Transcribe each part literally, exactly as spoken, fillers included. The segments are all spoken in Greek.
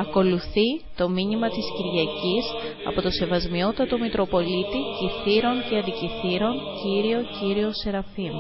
Ακολουθεί το μήνυμα της Κυριακής από το Σεβασμιότατο Μητροπολίτη Κυθύρων και Αντικυθύρων, Κύριο Κύριο Σεραφείμ.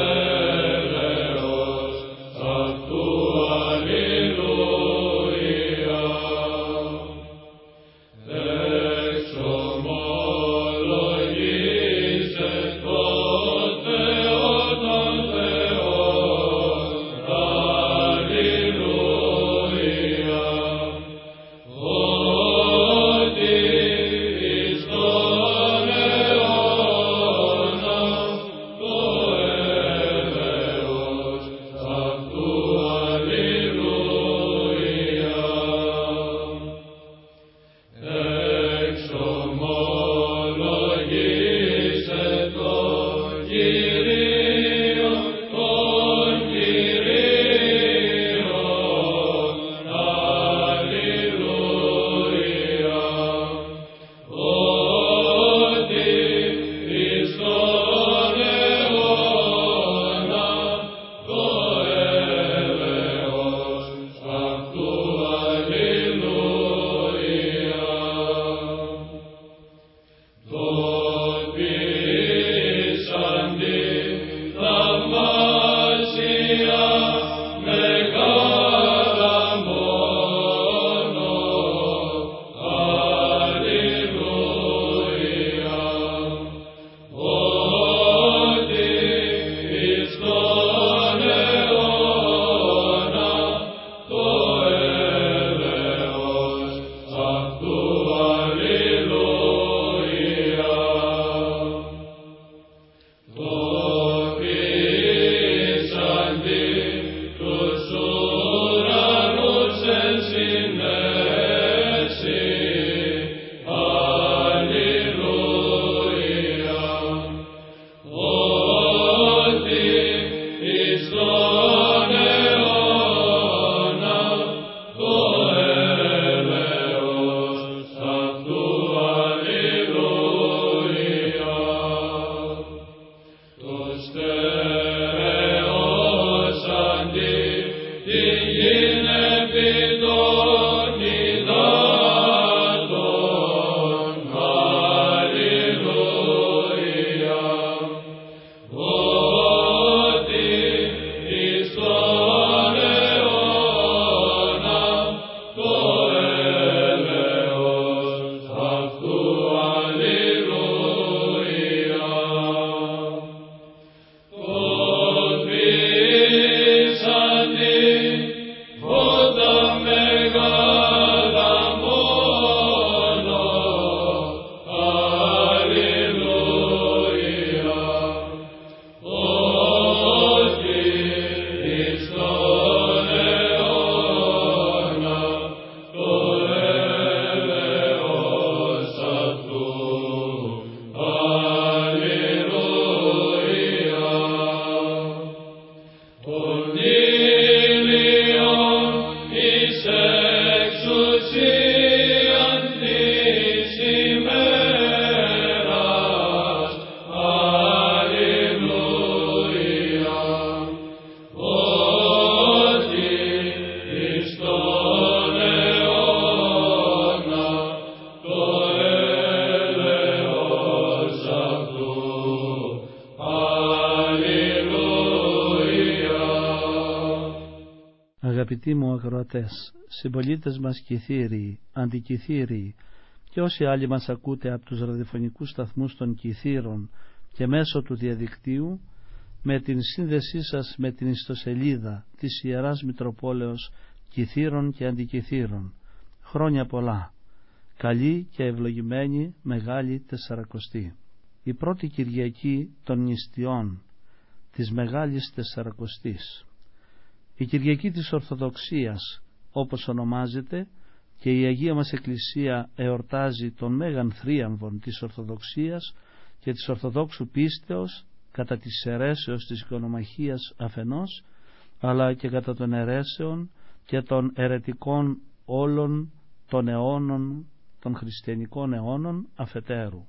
Αγαπητοί μου ακροατές, συμπολίτες μας Κυθύριοι, Αντικυθύριοι και όσοι άλλοι μας ακούτε από τους ραδιοφωνικούς σταθμούς των Κυθύρων και μέσω του διαδικτύου, με την σύνδεσή σας με την ιστοσελίδα της Ιεράς Μητροπόλεως Κυθύρων και Αντικυθύρων, χρόνια πολλά, καλή και ευλογημένη Μεγάλη Τεσσαρακοστή, η πρώτη Κυριακή των νηστειών της Μεγάλης Τεσσαρακοστής, η Κυριακή της Ορθοδοξίας όπως ονομάζεται, και η Αγία μας Εκκλησία εορτάζει τον μέγαν θρίαμβον της Ορθοδοξίας και της Ορθοδόξου πίστεως κατά της αιρέσεως της οικονομαχίας αφενός, αλλά και κατά των αιρέσεων και των αιρετικών όλων των αιώνων, των χριστιανικών αιώνων αφετέρου.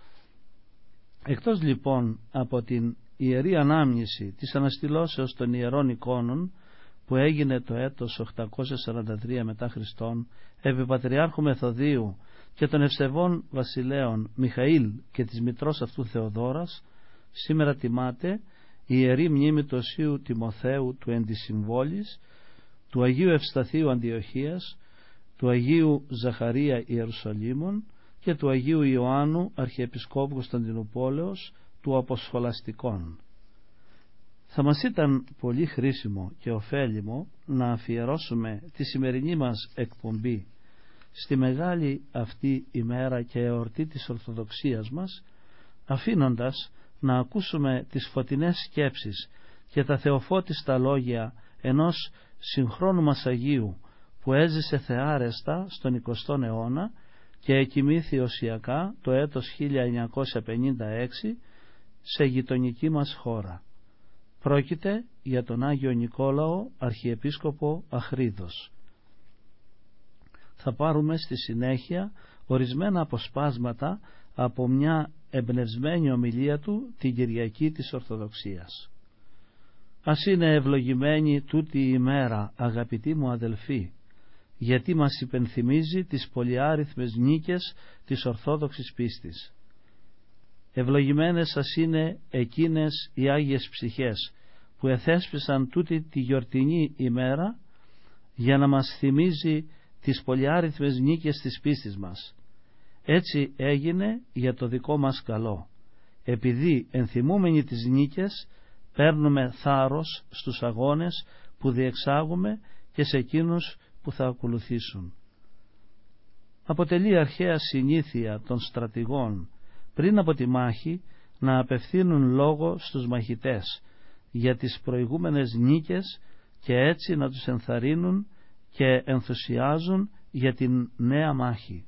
Εκτός λοιπόν από την ιερή ανάμνηση της αναστηλώσεως των ιερών εικόνων, που έγινε το έτος οκτακόσια σαράντα τρία μετά Χριστόν επί Πατριάρχου Μεθοδίου και των ευσεβών βασιλέων Μιχαήλ και της μητρός αυτού Θεοδόρας, σήμερα τιμάται η Ιερή Μνήμη του Οσίου Τιμοθέου του Εντισυμβόλης, του Αγίου Ευσταθίου Αντιοχίας, του Αγίου Ζαχαρία Ιερουσαλήμων και του Αγίου Ιωάννου Αρχιεπισκόπου Κωνσταντινούπολεως του Αποσχολαστικών. Θα μας ήταν πολύ χρήσιμο και ωφέλιμο να αφιερώσουμε τη σημερινή μας εκπομπή στη μεγάλη αυτή ημέρα και εορτή της Ορθοδοξίας μας, αφήνοντας να ακούσουμε τις φωτεινές σκέψεις και τα θεοφώτιστα λόγια ενός συγχρόνου μας Αγίου που έζησε θεάρεστα στον εικοστό αιώνα και εκοιμήθη οσιακά το έτος χίλια εννιακόσια πενήντα έξι σε γειτονική μας χώρα. Πρόκειται για τον Άγιο Νικόλαο Αρχιεπίσκοπο Αχρίδος. Θα πάρουμε στη συνέχεια ορισμένα αποσπάσματα από μια εμπνευσμένη ομιλία του την Κυριακή της Ορθοδοξίας. Ας είναι ευλογημένη τούτη η ημέρα, αγαπητοί μου αδελφοί, γιατί μας υπενθυμίζει τις πολυάριθμες νίκες της Ορθόδοξης πίστης. Ευλογημένες σας είναι εκείνες οι Άγιες Ψυχές που εθέσπισαν τούτη τη γιορτινή ημέρα για να μας θυμίζει τις πολυάριθμες νίκες της πίστης μας. Έτσι έγινε για το δικό μας καλό. Επειδή ενθυμούμενοι τις νίκες παίρνουμε θάρρος στους αγώνες που διεξάγουμε και σε εκείνους που θα ακολουθήσουν. Αποτελεί αρχαία συνήθεια των στρατηγών πριν από τη μάχη να απευθύνουν λόγο στους μαχητές για τις προηγούμενες νίκες και έτσι να τους ενθαρρύνουν και ενθουσιάζουν για την νέα μάχη.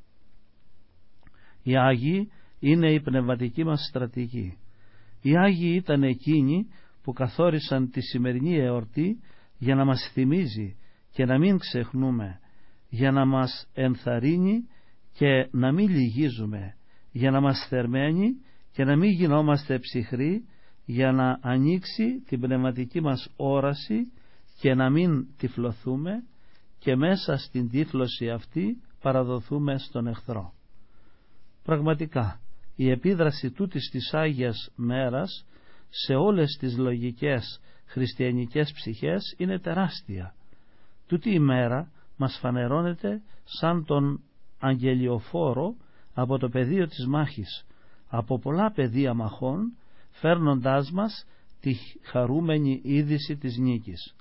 Οι Άγιοι είναι η πνευματική μας στρατηγή. Οι Άγιοι ήταν εκείνοι που καθόρισαν τη σημερινή εορτή για να μας θυμίζει και να μην ξεχνούμε, για να μας ενθαρρύνει και να μην λυγίζουμε, για να μας θερμαίνει και να μην γινόμαστε ψυχροί, για να ανοίξει την πνευματική μας όραση και να μην τυφλωθούμε και μέσα στην τύφλωση αυτή παραδοθούμε στον εχθρό. Πραγματικά η επίδραση τούτης της Άγιας μέρας σε όλες τις λογικές χριστιανικές ψυχές είναι τεράστια. Τούτη η μέρα μας φανερώνεται σαν τον αγγελιοφόρο από το πεδίο της μάχης, από πολλά πεδία μαχών, φέρνοντάς μας τη χαρούμενη είδηση της νίκης.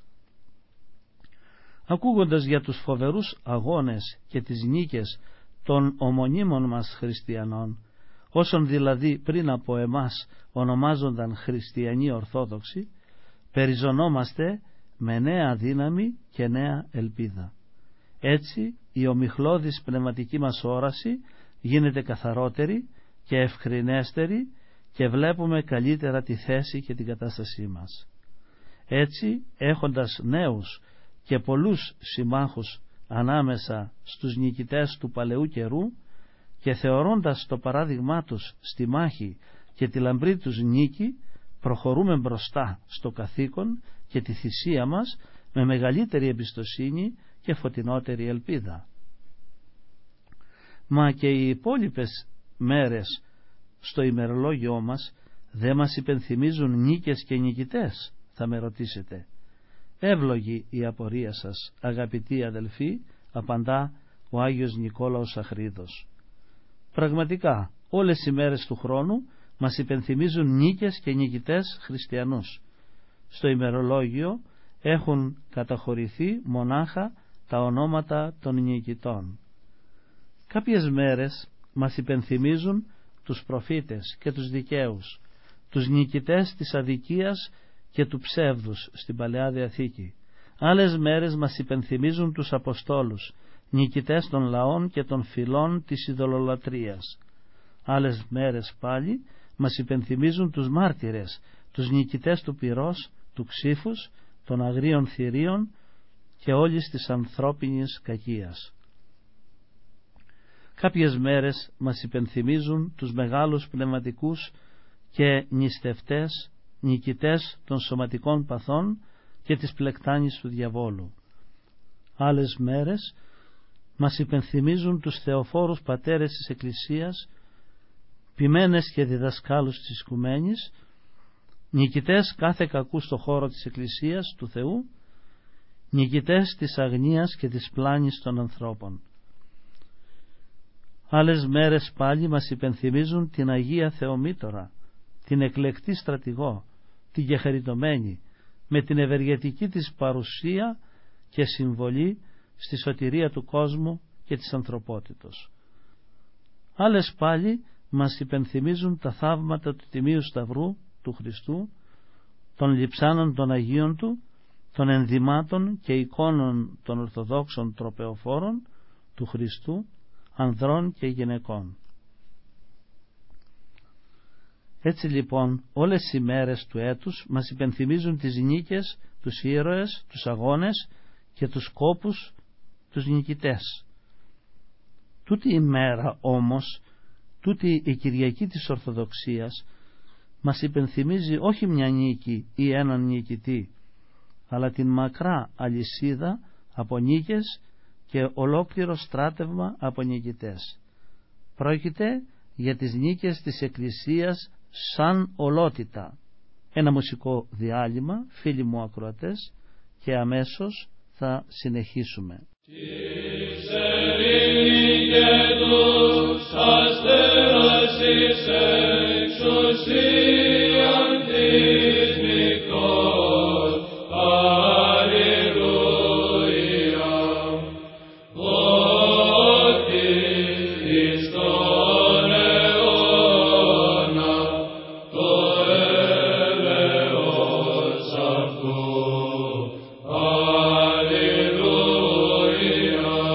Ακούγοντας για τους φοβερούς αγώνες και τις νίκες των ομονίμων μας χριστιανών, όσων δηλαδή πριν από εμάς ονομάζονταν χριστιανοί Ορθόδοξοι, περιζωνόμαστε με νέα δύναμη και νέα ελπίδα. Έτσι η ομιχλώδης πνευματική μας όραση γίνεται καθαρότερη και ευκρινέστερη και βλέπουμε καλύτερα τη θέση και την κατάστασή μας. Έτσι, έχοντας νέους και πολλούς συμμάχους ανάμεσα στους νικητές του παλαιού καιρού και θεωρώντας το παράδειγμά τους στη μάχη και τη λαμπρή τους νίκη, προχωρούμε μπροστά στο καθήκον και τη θυσία μας με μεγαλύτερη εμπιστοσύνη και φωτεινότερη ελπίδα. Μα και οι υπόλοιπες μέρες στο ημερολόγιό μας δεν μας υπενθυμίζουν νίκες και νικητές, θα με ρωτήσετε. Εύλογη η απορία σας, αγαπητοί αδελφοί, απαντά ο Άγιος Νικόλαος Αχρίδος. Πραγματικά όλες οι μέρες του χρόνου μας υπενθυμίζουν νίκες και νικητές χριστιανούς. Στο ημερολόγιο έχουν καταχωρηθεί μονάχα τα ονόματα των νικητών. Κάποιες μέρες μας υπενθυμίζουν τους προφήτες και τους δικαίους, τους νικητές της αδικίας και του ψεύδους στην Παλαιά Διαθήκη. Άλλες μέρες μας υπενθυμίζουν τους Αποστόλους, νικητές των λαών και των φυλών της ειδωλολατρίας. Άλλες μέρες πάλι μας υπενθυμίζουν τους μάρτυρες, τους νικητές του πυρός, του ξύφους, των αγρίων θηρίων και όλης της ανθρώπινης κακίας. Κάποιες μέρες μας υπενθυμίζουν τους μεγάλους πνευματικούς και νηστευτές, νικητές των σωματικών παθών και της πλεκτάνης του διαβόλου. Άλλες μέρες μας υπενθυμίζουν τους θεοφόρους πατέρες της Εκκλησίας, ποιμένες και διδασκάλους της Οικουμένης, νικητές κάθε κακού στο χώρο της Εκκλησίας του Θεού, νικητές της αγνίας και της πλάνης των ανθρώπων. Άλλες μέρες πάλι μας υπενθυμίζουν την Αγία Θεομήτωρα, την εκλεκτή στρατηγό, την γεχαριτωμένη, με την ευεργετική της παρουσία και συμβολή στη σωτηρία του κόσμου και της ανθρωπότητος. Άλλες πάλι μας υπενθυμίζουν τα θαύματα του Τιμίου Σταυρού του Χριστού, των λειψάνων των Αγίων Του, των ενδυμάτων και εικόνων των Ορθοδόξων τροπεοφόρων του Χριστού, ανδρών και γυναικών. Έτσι λοιπόν όλες οι μέρες του έτους μας υπενθυμίζουν τις νίκες, τους ήρωες, τους αγώνες και τους κόπους, τους νικητές. Τούτη η μέρα όμως, τούτη η Κυριακή της Ορθοδοξίας μας υπενθυμίζει όχι μια νίκη ή έναν νικητή, αλλά την μακρά αλυσίδα από νίκες και ολόκληρο στράτευμα από νικητές. Πρόκειται για τις νίκες της Εκκλησίας σαν ολότητα. Ένα μουσικό διάλειμμα, φίλοι μου ακροατές, και αμέσως θα συνεχίσουμε. Alleluia.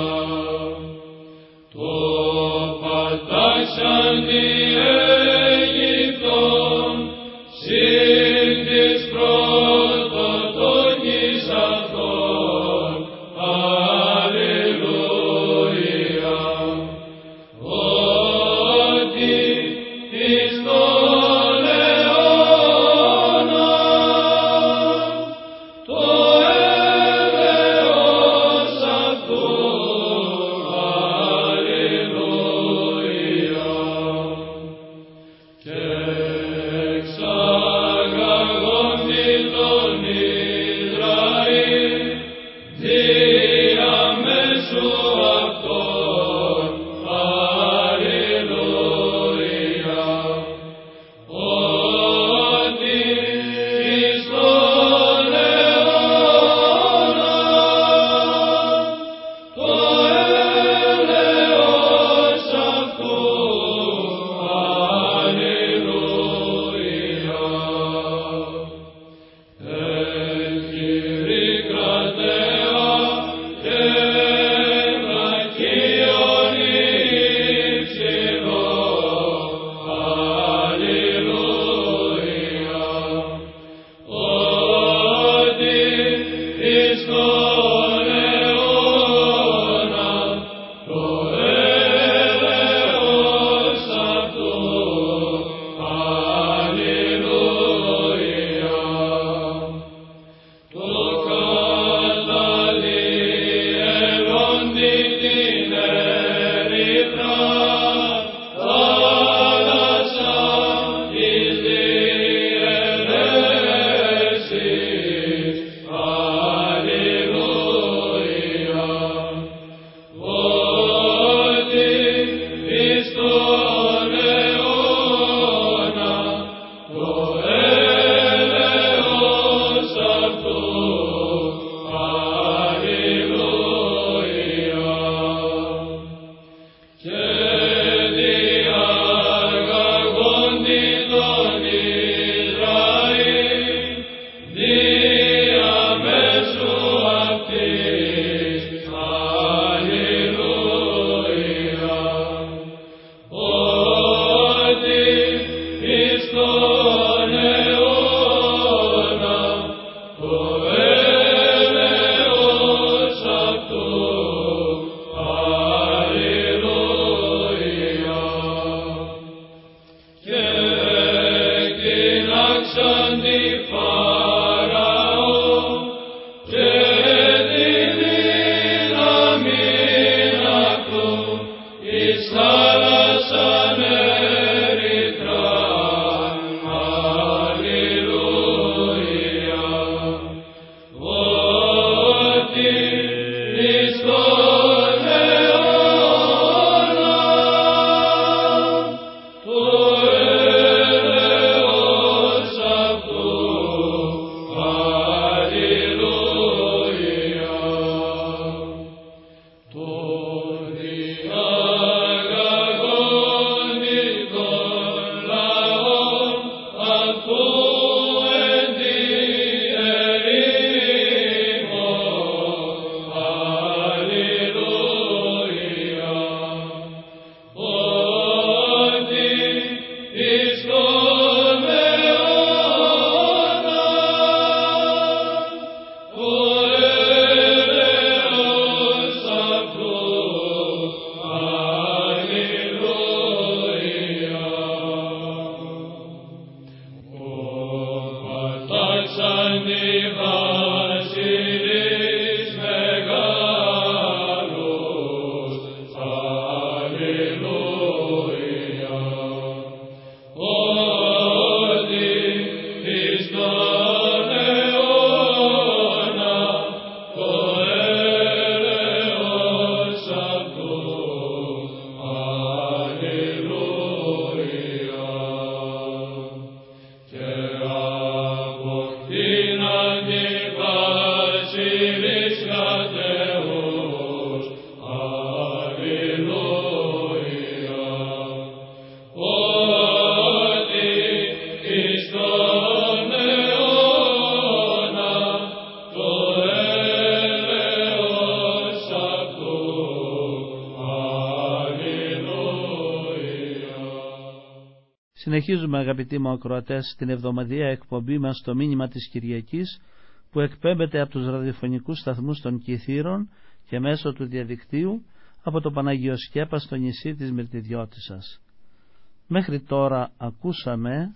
Συνεχίζουμε, αγαπητοί μου ακροατές, την εβδομαδιαία εκπομπή μας στο μήνυμα της Κυριακής, που εκπέμπεται από τους ραδιοφωνικούς σταθμούς των Κιθήρων και μέσω του διαδικτύου από το Παναγιοσκέπα στο νησί της Μυρτιδιώτισσας. Μέχρι τώρα ακούσαμε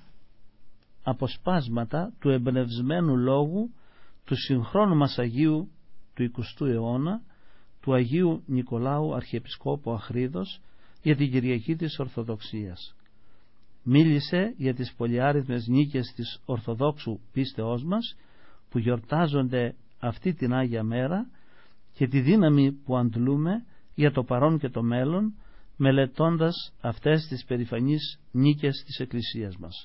αποσπάσματα του εμπνευσμένου λόγου του συγχρόνου μας Αγίου του εικοστού αιώνα, του Αγίου Νικολάου Αρχιεπισκόπου Αχρίδος, για την Κυριακή της Ορθοδοξίας. Μίλησε για τις πολυάριθμες νίκες της Ορθοδόξου πίστεώς μας που γιορτάζονται αυτή την Άγια Μέρα και τη δύναμη που αντλούμε για το παρόν και το μέλλον, μελετώντας αυτές τις περηφανείς νίκες της Εκκλησίας μας.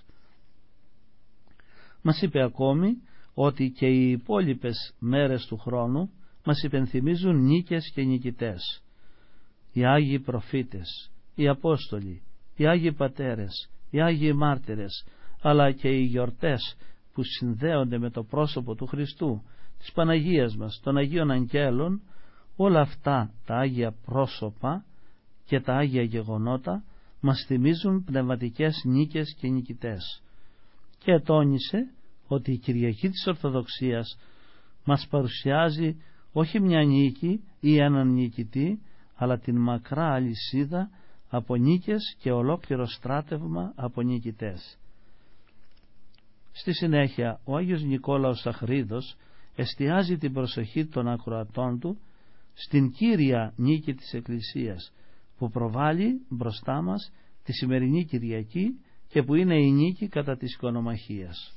Μας είπε ακόμη ότι και οι υπόλοιπες μέρες του χρόνου μας υπενθυμίζουν νίκες και νικητές. Οι Άγιοι Προφήτες, οι Απόστολοι, οι Άγιοι Πατέρες, οι Άγιοι Μάρτυρες, αλλά και οι γιορτές που συνδέονται με το πρόσωπο του Χριστού, της Παναγίας μας, των Αγίων Αγγέλων, όλα αυτά τα Άγια πρόσωπα και τα Άγια γεγονότα μας θυμίζουν πνευματικές νίκες και νικητές. Και τόνισε ότι η Κυριακή της Ορθοδοξίας μας παρουσιάζει όχι μια νίκη ή έναν νικητή, αλλά την μακρά αλυσίδα από νίκες και ολόκληρο στράτευμα από νικητές. Στη συνέχεια ο Άγιος Νικόλαος Αχρίδος εστιάζει την προσοχή των ακροατών του στην κύρια νίκη της Εκκλησίας που προβάλλει μπροστά μας τη σημερινή Κυριακή και που είναι η νίκη κατά της οικονομαχίας.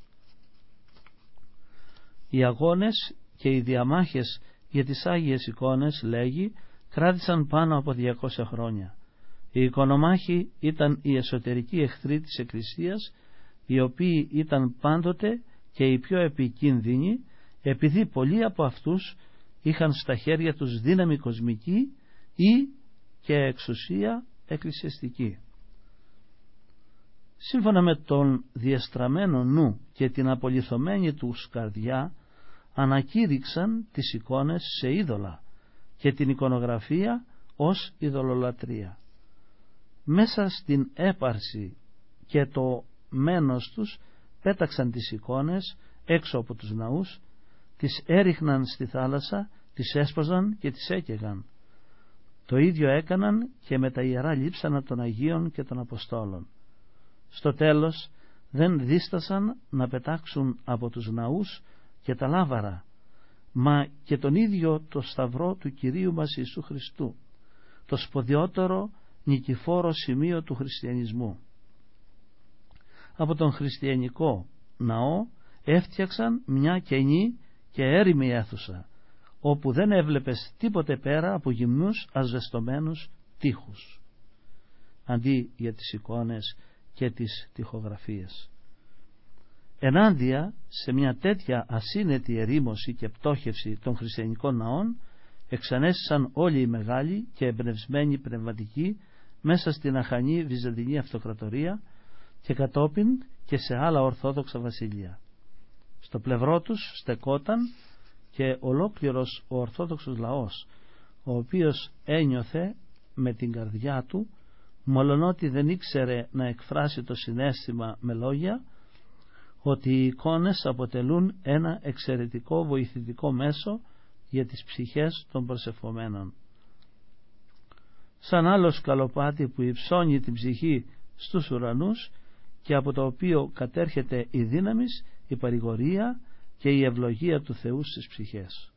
Οι αγώνες και οι διαμάχες για τις Άγιες εικόνες, λέγει, κράτησαν πάνω από διακόσια χρόνια. Οι οικονομάχοι ήταν οι εσωτερικοί εχθροί της Εκκλησίας, οι οποίοι ήταν πάντοτε και οι πιο επικίνδυνοι, επειδή πολλοί από αυτούς είχαν στα χέρια τους δύναμη κοσμική ή και εξουσία εκκλησιαστική. Σύμφωνα με τον διεστραμμένο νου και την απολιθωμένη τους καρδιά, ανακήρυξαν τις εικόνες σε είδωλα και την εικονογραφία ως ειδωλολατρία. Μέσα στην έπαρση και το μένος τους πέταξαν τις εικόνες έξω από τους ναούς, τις έριχναν στη θάλασσα, τις έσπαζαν και τις έκαιγαν. Το ίδιο έκαναν και με τα ιερά λείψανα των Αγίων και των Αποστόλων. Στο τέλος δεν δίστασαν να πετάξουν από τους ναούς και τα λάβαρα, μα και τον ίδιο το σταυρό του Κυρίου μας Ιησού Χριστού, το σπωδιότερο νικηφόρο σημείο του χριστιανισμού. Από τον χριστιανικό ναό έφτιαξαν μια κενή και έρημη αίθουσα, όπου δεν έβλεπες τίποτε πέρα από γυμνούς ασβεστομένους τοίχους, αντί για τις εικόνες και τις τοιχογραφίες. Ενάντια σε μια τέτοια ασύνετη ερήμωση και πτώχευση των χριστιανικών ναών εξανέστησαν όλοι οι μεγάλοι και εμπνευσμένοι πνευματικοί μέσα στην αχανή Βυζαντινή Αυτοκρατορία και κατόπιν και σε άλλα ορθόδοξα βασίλεια. Στο πλευρό τους στεκόταν και ολόκληρος ο ορθόδοξος λαός, ο οποίος ένιωθε με την καρδιά του, μολονότι δεν ήξερε να εκφράσει το συναίσθημα με λόγια, ότι οι εικόνες αποτελούν ένα εξαιρετικό βοηθητικό μέσο για τις ψυχές των προσευχομένων. Σαν άλλο σκαλοπάτι που υψώνει την ψυχή στους ουρανούς και από το οποίο κατέρχεται η δύναμη, η παρηγορία και η ευλογία του Θεού στις ψυχές.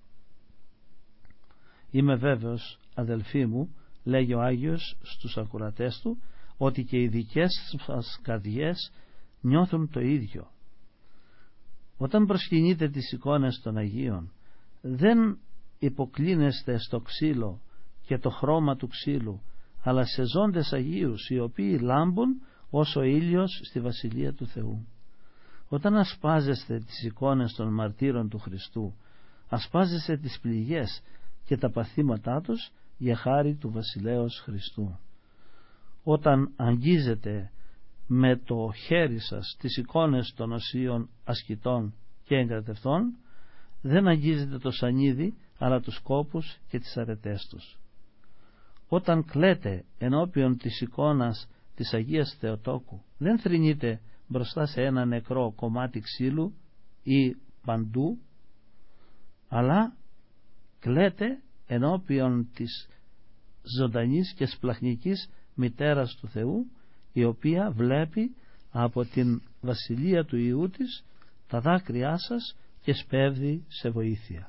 Είμαι βέβαιος, αδελφοί μου, λέγει ο Άγιος στους ακουρατές του, ότι και οι δικές σας καρδιές νιώθουν το ίδιο. Όταν προσκυνείτε τις εικόνες των Αγίων, δεν υποκλίνεστε στο ξύλο και το χρώμα του ξύλου, αλλά σε ζώντες Αγίους, οι οποίοι λάμπουν ως ο ήλιος στη Βασιλεία του Θεού. Όταν ασπάζεστε τις εικόνες των μαρτύρων του Χριστού, ασπάζεστε τις πληγές και τα παθήματά τους για χάρη του Βασιλέως Χριστού. Όταν αγγίζετε με το χέρι σας τις εικόνες των οσίων ασκητών και εγκρατευτών, δεν αγγίζετε το σανίδι, αλλά τους κόπους και τις αρετές τους. Όταν κλαίτε ενώπιον της εικόνας της Αγίας Θεοτόκου, δεν θρηνείτε μπροστά σε ένα νεκρό κομμάτι ξύλου ή παντού, αλλά κλαίτε ενώπιον της ζωντανής και σπλαχνικής μητέρας του Θεού, η οποία βλέπει από την βασιλεία του Υιού της τα δάκρυά σας και σπέβδει σε βοήθεια.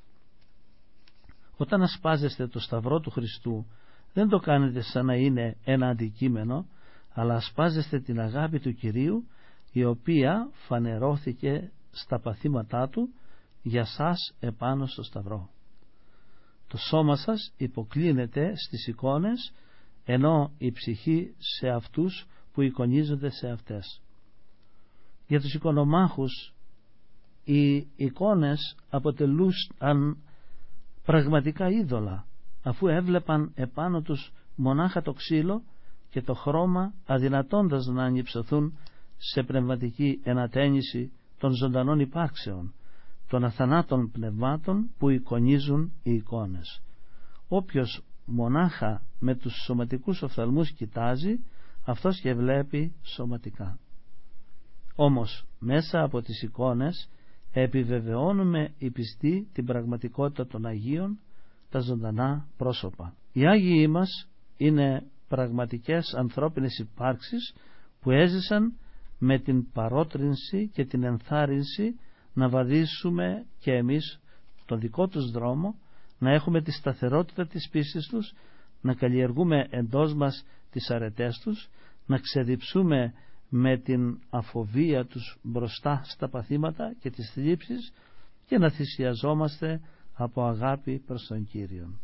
Όταν ασπάζεστε το σταυρό του Χριστού, δεν το κάνετε σαν να είναι ένα αντικείμενο, αλλά ασπάζεστε την αγάπη του Κυρίου, η οποία φανερώθηκε στα παθήματά του για σας επάνω στο σταυρό. Το σώμα σας υποκλίνεται στις εικόνες, ενώ η ψυχή σε αυτούς που εικονίζονται σε αυτές. Για τους εικονομάχους, οι εικόνες αποτελούσαν πραγματικά είδωλα, αφού έβλεπαν επάνω τους μονάχα το ξύλο και το χρώμα, αδυνατώντας να ανυψωθούν σε πνευματική ενατένιση των ζωντανών υπάρξεων, των αθανάτων πνευμάτων που εικονίζουν οι εικόνες. Όποιος μονάχα με τους σωματικούς οφθαλμούς κοιτάζει, αυτός και βλέπει σωματικά. Όμως μέσα από τις εικόνες επιβεβαιώνουμε οι πιστοί την πραγματικότητα των Αγίων, τα ζωντανά πρόσωπα. Οι Άγιοι μας είναι πραγματικές ανθρώπινες υπάρξεις που έζησαν με την παρότρινση και την ενθάρρυνση να βαδίσουμε και εμείς τον δικό τους δρόμο, να έχουμε τη σταθερότητα της πίστης τους, να καλλιεργούμε εντός μας τις αρετές τους, να ξεδιψούμε με την αφοβία τους μπροστά στα παθήματα και τις θλίψεις και να θυσιαζόμαστε από αγάπη προς τον Κύριον.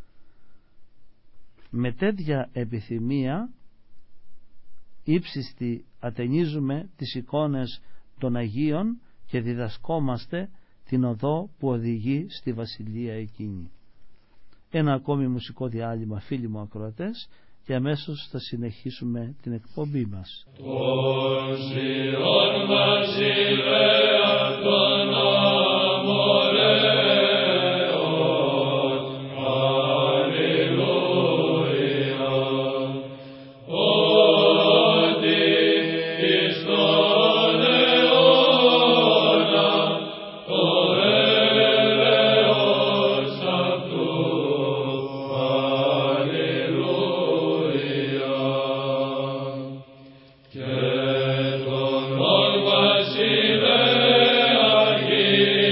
Με τέτοια επιθυμία ύψιστη ατενίζουμε τις εικόνες των Αγίων και διδασκόμαστε την οδό που οδηγεί στη βασιλεία εκείνη. Ένα ακόμη μουσικό διάλειμμα, φίλοι μου ακροατές, και αμέσως θα συνεχίσουμε την εκπομπή μας. Βασιλέα Αγίου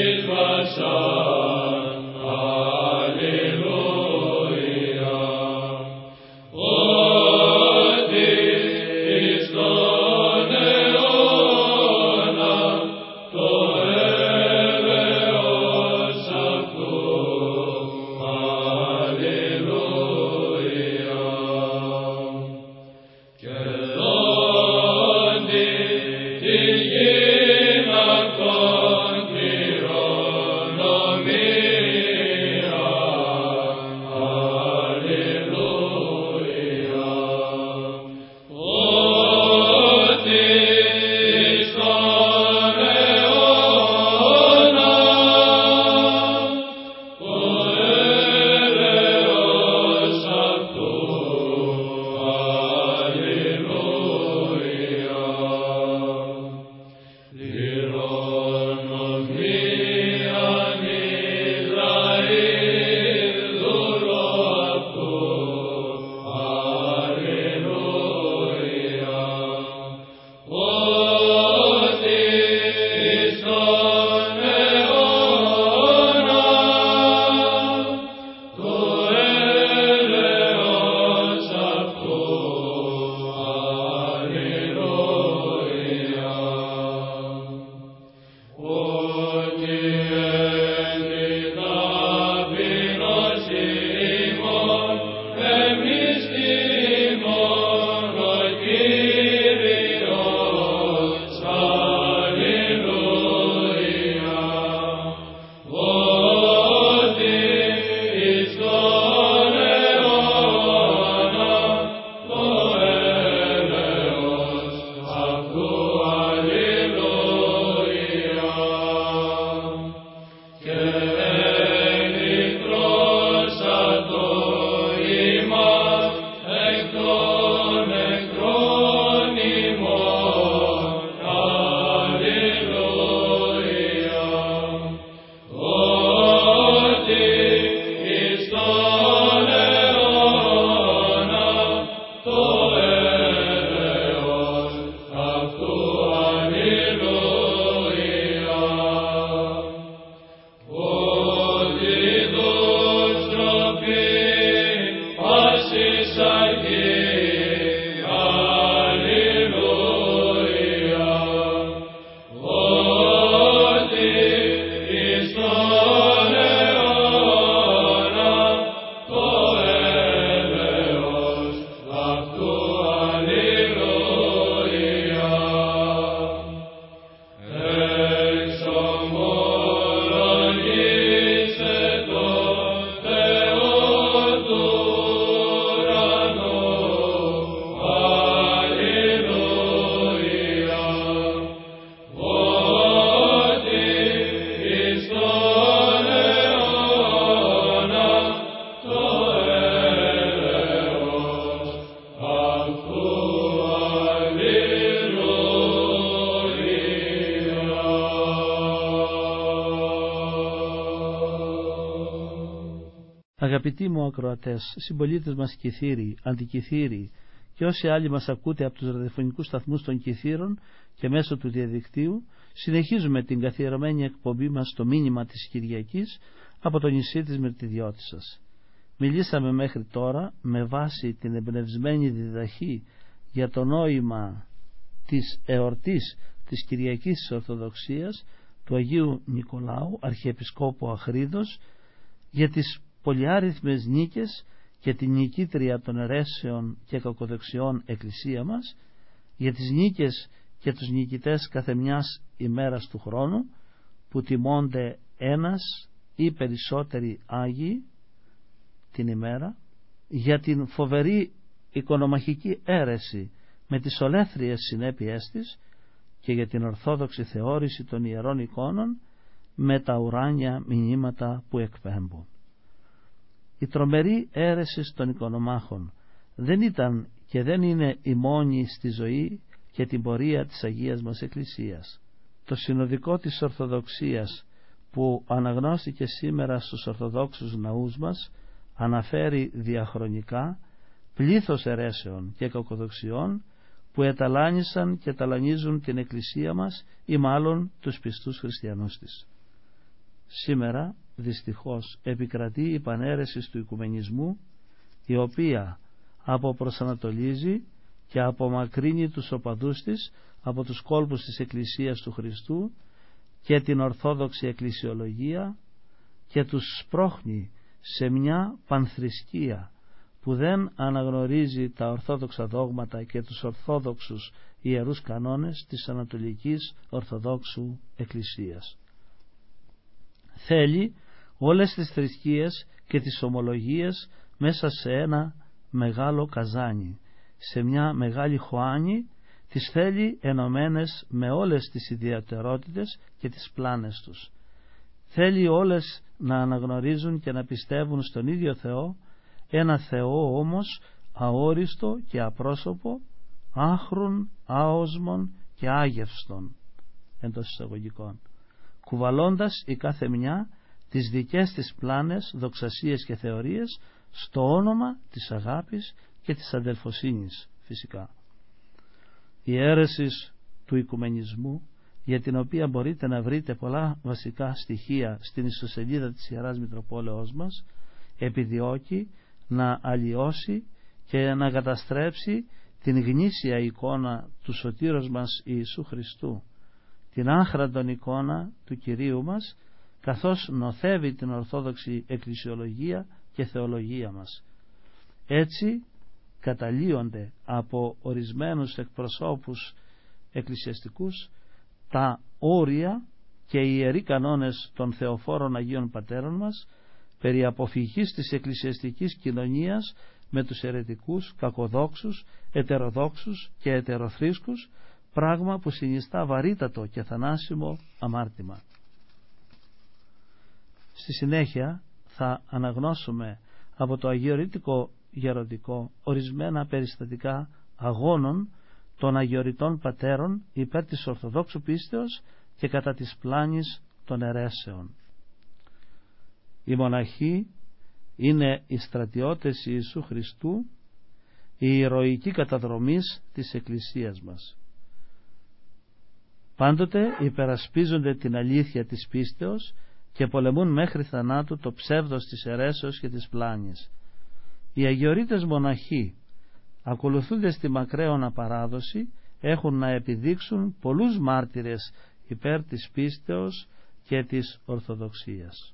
Αγαπητοί μου ακροατές, συμπολίτες μας Κιθύριοι, αντικιθύριοι και όσοι άλλοι μας ακούτε από τους ραδιοφωνικούς σταθμούς των Κιθύρων και μέσω του διαδικτύου, συνεχίζουμε την καθιερωμένη εκπομπή μας στο μήνυμα της Κυριακής από το νησί της Μυρτιδιώτισσας. Μιλήσαμε μέχρι τώρα με βάση την εμπνευσμένη διδαχή για το νόημα της εορτής της Κυριακής της Ορθοδοξίας του Αγίου Νικολάου, Αρχιεπισκόπου Αχρίδος, για τις πολυάριθμες νίκες και την νικήτρια των αιρέσεων και κακοδεξιών Εκκλησία μας, για τις νίκες και τους νικητές καθεμιάς ημέρας του χρόνου που τιμώνται ένας ή περισσότεροι Άγιοι την ημέρα, για την φοβερή οικονομαχική αίρεση με τις ολέθριες συνέπειές της και για την ορθόδοξη θεώρηση των ιερών εικόνων με τα ουράνια μηνύματα που εκπέμπουν. Η τρομερή αίρεση των οικονομάχων δεν ήταν και δεν είναι η μόνη στη ζωή και την πορεία της Αγίας μας Εκκλησίας. Το συνοδικό της Ορθοδοξίας που αναγνώστηκε σήμερα στους Ορθοδόξους ναούς μας αναφέρει διαχρονικά πλήθος αιρέσεων και κακοδοξιών που εταλάνισαν και ταλανίζουν την Εκκλησία μας ή μάλλον τους πιστούς χριστιανούς της. Σήμερα δυστυχώς επικρατεί η παναίρεση του οικουμενισμού, η οποία αποπροσανατολίζει και απομακρύνει τους οπαδούς της από τους κόλπους της Εκκλησίας του Χριστού και την Ορθόδοξη Εκκλησιολογία και τους σπρώχνει σε μια πανθρησκεία που δεν αναγνωρίζει τα ορθόδοξα δόγματα και τους ορθόδοξους ιερούς κανόνες της Ανατολικής Ορθοδόξου Εκκλησίας. Θέλει όλες τις θρησκείες και τις ομολογίες μέσα σε ένα μεγάλο καζάνι, σε μια μεγάλη χωάνη, τις θέλει ενωμένες με όλες τις ιδιαιτερότητες και τις πλάνες τους. Θέλει όλες να αναγνωρίζουν και να πιστεύουν στον ίδιο Θεό, ένα Θεό όμως αόριστο και απρόσωπο, άχρον, άοσμον και άγευστον εντός εισαγωγικών, κουβαλώντας η κάθε μια τις δικές της πλάνες, δοξασίες και θεωρίες στο όνομα της αγάπης και της αδελφοσύνης φυσικά. Η αίρεση του οικουμενισμού, για την οποία μπορείτε να βρείτε πολλά βασικά στοιχεία στην ιστοσελίδα της Ιεράς Μητροπόλεως μας, επιδιώκει να αλλοιώσει και να καταστρέψει την γνήσια εικόνα του σωτήρος μας Ιησού Χριστού, την άχραντον εικόνα του Κυρίου μας, καθώς νοθεύει την Ορθόδοξη Εκκλησιολογία και Θεολογία μας. Έτσι καταλύονται από ορισμένους εκπροσώπους εκκλησιαστικούς τα όρια και οι ιεροί κανόνες των θεοφόρων Αγίων Πατέρων μας περί αποφυγής της εκκλησιαστικής κοινωνίας με τους αιρετικούς, κακοδόξους, ετεροδόξους και ετεροθρήσκους, πράγμα που συνιστά βαρύτατο και θανάσιμο αμάρτημα. Στη συνέχεια θα αναγνώσουμε από το Αγιορείτικο γεροντικό ορισμένα περιστατικά αγώνων των αγιοριτών πατέρων υπέρ της Ορθοδόξου πίστεως και κατά της πλάνης των αιρέσεων. Οι μοναχοί είναι οι στρατιώτες Ιησού Χριστού, η ηρωική καταδρομής της Εκκλησίας μας. Πάντοτε υπερασπίζονται την αλήθεια της πίστεως και πολεμούν μέχρι θανάτου το ψεύδος της αιρέσεως και της πλάνης. Οι αγιορείτες μοναχοί, ακολουθούνται στη μακραίωνα παράδοση, έχουν να επιδείξουν πολλούς μάρτυρες υπέρ της πίστεως και της Ορθοδοξίας.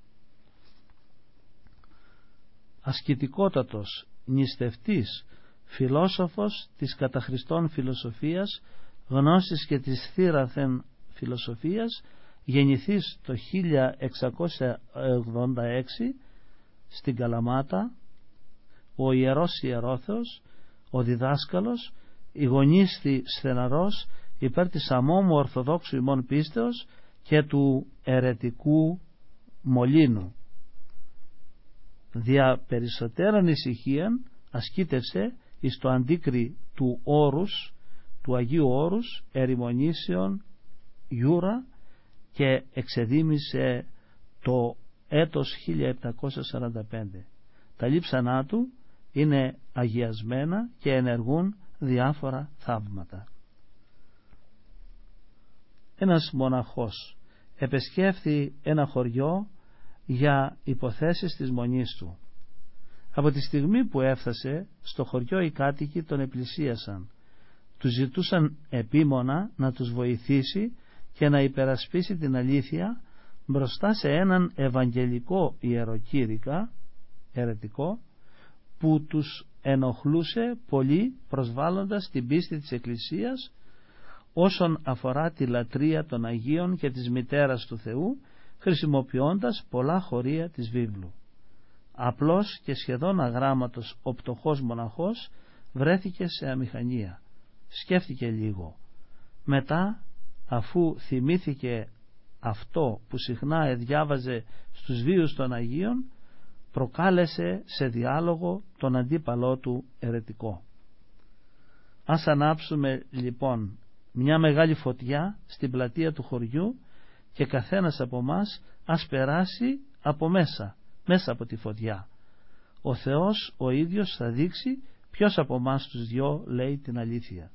Ασκητικότατος, νηστευτής, φιλόσοφος της κατά Χριστόν φιλοσοφίας, γνώσης και της θύραθεν φιλοσοφίας, γεννηθής το χίλια εξακόσια ογδόντα έξι στην Καλαμάτα, ο Ιερός Ιερόθεος, ο διδάσκαλος, η γονίστη στεναρός υπέρ της αμόμου Ορθοδόξου ημών πίστεως και του αιρετικού μολύνου. Δια περισσότεραν ησυχίαν ασκήτευσε εις το αντίκρι του όρους, του Αγίου Όρους, ερημονήσεων Γιούρα, και εξεδίμησε το έτος χίλια επτακόσια σαράντα πέντε. Τα λείψανά του είναι αγιασμένα και ενεργούν διάφορα θαύματα. Ένας μοναχός επεσκέφθη ένα χωριό για υποθέσεις της μονής του. Από τη στιγμή που έφτασε στο χωριό, οι κάτοικοι τον επλησίασαν. Του ζητούσαν επίμονα να τους βοηθήσει και να υπερασπίσει την αλήθεια μπροστά σε έναν ευαγγελικό ιεροκήρυκα αιρετικό που τους ενοχλούσε πολύ, προσβάλλοντας την πίστη της Εκκλησίας όσον αφορά τη λατρεία των Αγίων και της Μητέρας του Θεού, χρησιμοποιώντας πολλά χωρία της βίβλου. Απλός και σχεδόν αγράμματος ο πτωχός μοναχός βρέθηκε σε αμηχανία. Σκέφτηκε λίγο. Μετά, αφού θυμήθηκε αυτό που συχνά εδιάβαζε στους βίους των Αγίων, προκάλεσε σε διάλογο τον αντίπαλό του αιρετικό. Ας ανάψουμε λοιπόν μια μεγάλη φωτιά στην πλατεία του χωριού και καθένας από μας ας περάσει από μέσα, μέσα από τη φωτιά. Ο Θεός ο ίδιος θα δείξει ποιος από μας τους δυο λέει την αλήθεια.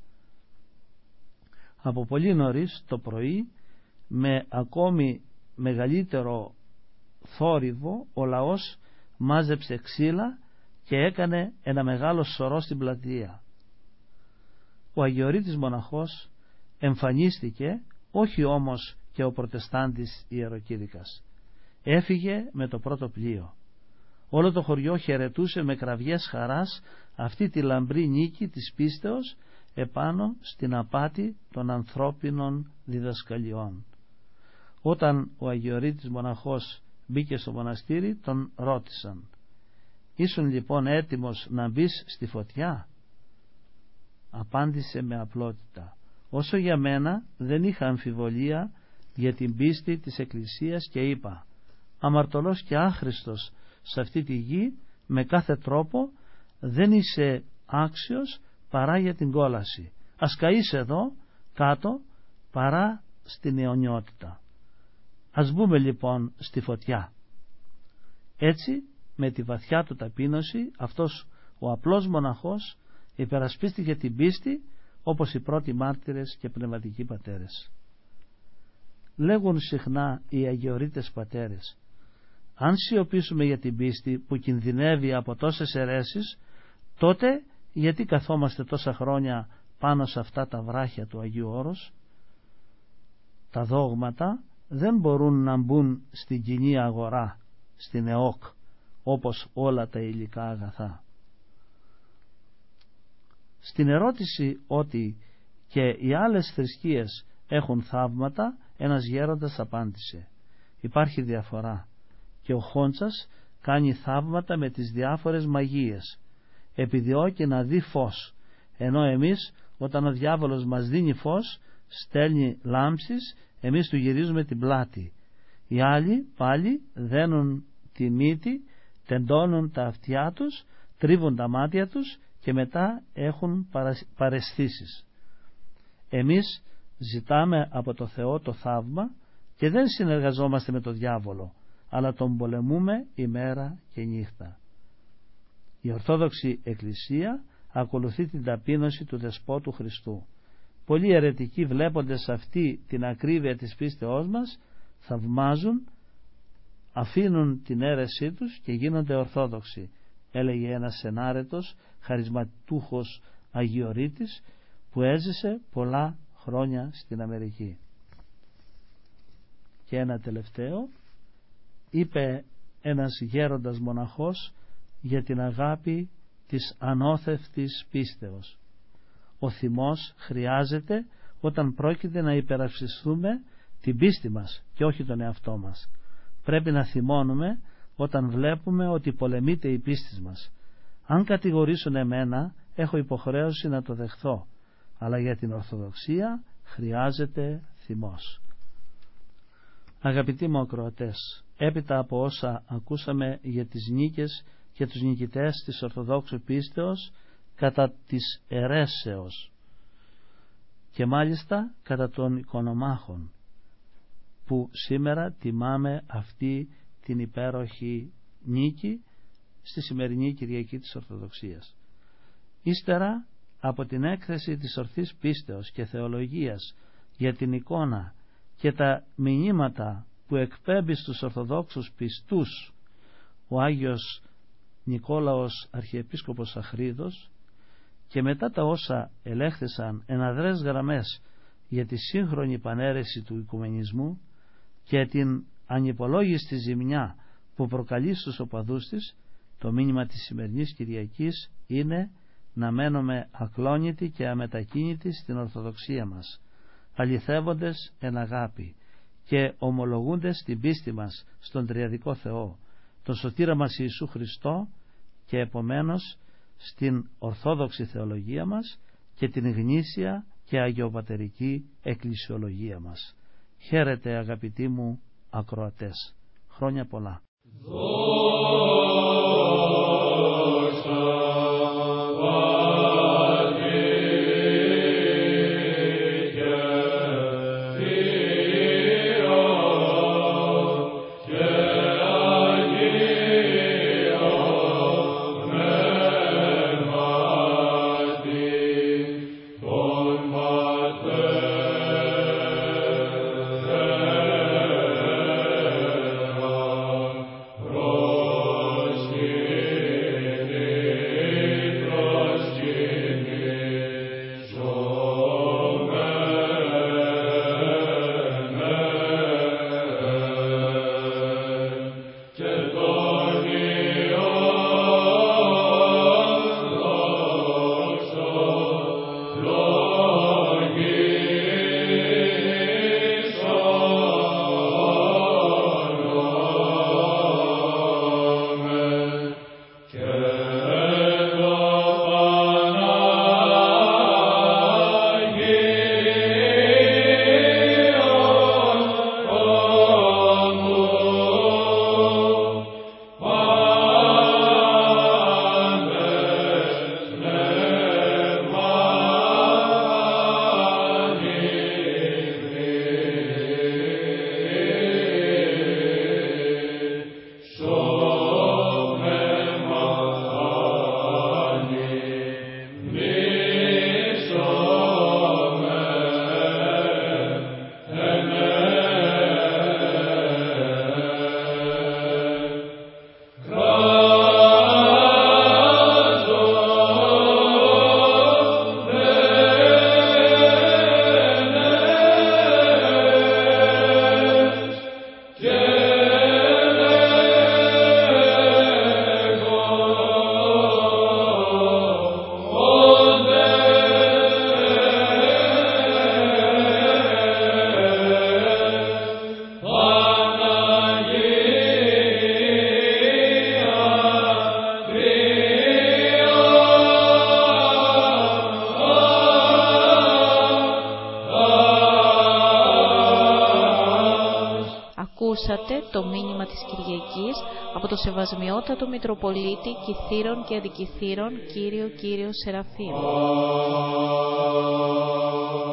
Από πολύ νωρίς το πρωί, με ακόμη μεγαλύτερο θόρυβο, ο λαός μάζεψε ξύλα και έκανε ένα μεγάλο σωρό στην πλατεία. Ο αγιορείτης μοναχός εμφανίστηκε, όχι όμως και ο προτεστάντης ιεροκήρυκας. Έφυγε με το πρώτο πλοίο. Όλο το χωριό χαιρετούσε με κραυγές χαράς αυτή τη λαμπρή νίκη της πίστεως επάνω στην απάτη των ανθρώπινων διδασκαλιών. Όταν ο αγιορείτης μοναχός μπήκε στο μοναστήρι, τον ρώτησαν: «Ήσουν λοιπόν έτοιμος να μπεις στη φωτιά?» Απάντησε με απλότητα: «Όσο για μένα δεν είχα αμφιβολία για την πίστη της Εκκλησίας και είπα: αμαρτωλός και άχρηστος σε αυτή τη γη, με κάθε τρόπο δεν είσαι άξιος παρά για την κόλαση. Ας καείς εδώ κάτω παρά στην αιωνιότητα. Ας μπούμε λοιπόν στη φωτιά». Έτσι, με τη βαθιά του ταπείνωση, αυτός ο απλός μοναχός υπερασπίστηκε την πίστη όπως οι πρώτοι μάρτυρες και πνευματικοί πατέρες. Λέγουν συχνά οι αγιορείτες πατέρες: αν σιωπήσουμε για την πίστη που κινδυνεύει από τόσες αιρέσεις, τότε γιατί καθόμαστε τόσα χρόνια πάνω σε αυτά τα βράχια του Αγίου Όρους? Τα δόγματα δεν μπορούν να μπουν στην κοινή αγορά, στην ΕΟΚ, όπως όλα τα υλικά αγαθά. Στην ερώτηση ότι και οι άλλες θρησκείες έχουν θαύματα, ένας γέροντας απάντησε: υπάρχει διαφορά, και ο Χόντσας κάνει θαύματα με τις διάφορες μαγείες, επιδιώκει να δει φως, ενώ εμείς όταν ο διάβολος μας δίνει φως, στέλνει λάμψεις, εμείς του γυρίζουμε την πλάτη. Οι άλλοι πάλι δένουν τη μύτη, τεντώνουν τα αυτιά τους, τρίβουν τα μάτια τους και μετά έχουν παραισθήσεις. Εμείς ζητάμε από το Θεό το θαύμα και δεν συνεργαζόμαστε με το διάβολο, αλλά τον πολεμούμε ημέρα και νύχτα. Η Ορθόδοξη Εκκλησία ακολουθεί την ταπείνωση του Δεσπότου Χριστού. Πολλοί αιρετικοί, βλέποντας αυτή την ακρίβεια της πίστεώς μας, θαυμάζουν, αφήνουν την αίρεσή τους και γίνονται Ορθόδοξοι, έλεγε ένας ενάρετος χαρισματούχος Αγιορείτης που έζησε πολλά χρόνια στην Αμερική. Και ένα τελευταίο, είπε ένας γέροντας μοναχός για την αγάπη της ανώθευτης πίστεως. Ο θυμός χρειάζεται όταν πρόκειται να υπερασπιστούμε την πίστη μας και όχι τον εαυτό μας. Πρέπει να θυμώνουμε όταν βλέπουμε ότι πολεμείται η πίστη μας. Αν κατηγορήσουν εμένα, έχω υποχρέωση να το δεχθώ, αλλά για την Ορθοδοξία χρειάζεται θυμός. Αγαπητοί μου ακροατές, έπειτα από όσα ακούσαμε για τις νίκες και τους νικητές της Ορθοδόξου πίστεως κατά της αιρέσεως και μάλιστα κατά των οικονομάχων, που σήμερα τιμάμε αυτή την υπέροχη νίκη στη σημερινή Κυριακή της Ορθοδοξίας. Ύστερα από την έκθεση της ορθής πίστεως και θεολογίας για την εικόνα και τα μηνύματα που εκπέμπει στους Ορθοδόξους πιστούς ο Άγιος Νικόλαος Αρχιεπίσκοπος Αχρίδος, και μετά τα όσα ελέγχθησαν εν αδρές γραμμές για τη σύγχρονη παναίρεση του οικουμενισμού και την ανυπολόγιστη ζημιά που προκαλεί στους οπαδούς της, το μήνυμα της σημερινής Κυριακής είναι να μένουμε ακλόνητοι και αμετακίνητοι στην Ορθοδοξία μας, αληθεύοντες εν αγάπη και ομολογούντες την πίστη μας στον Τριαδικό Θεό, τον Σωτήρα μας Ιησού Χριστό, και επομένως στην Ορθόδοξη θεολογία μας και την γνήσια και αγιοπατερική εκκλησιολογία μας. Χαίρετε αγαπητοί μου ακροατές. Χρόνια πολλά. Rosh Ακούσατε το μήνυμα της Κυριακής από το Σεβασμιότατο Μητροπολίτη Κιθήρων και Αντικιθήρων, Κύριο Κύριο Σεραφείμ.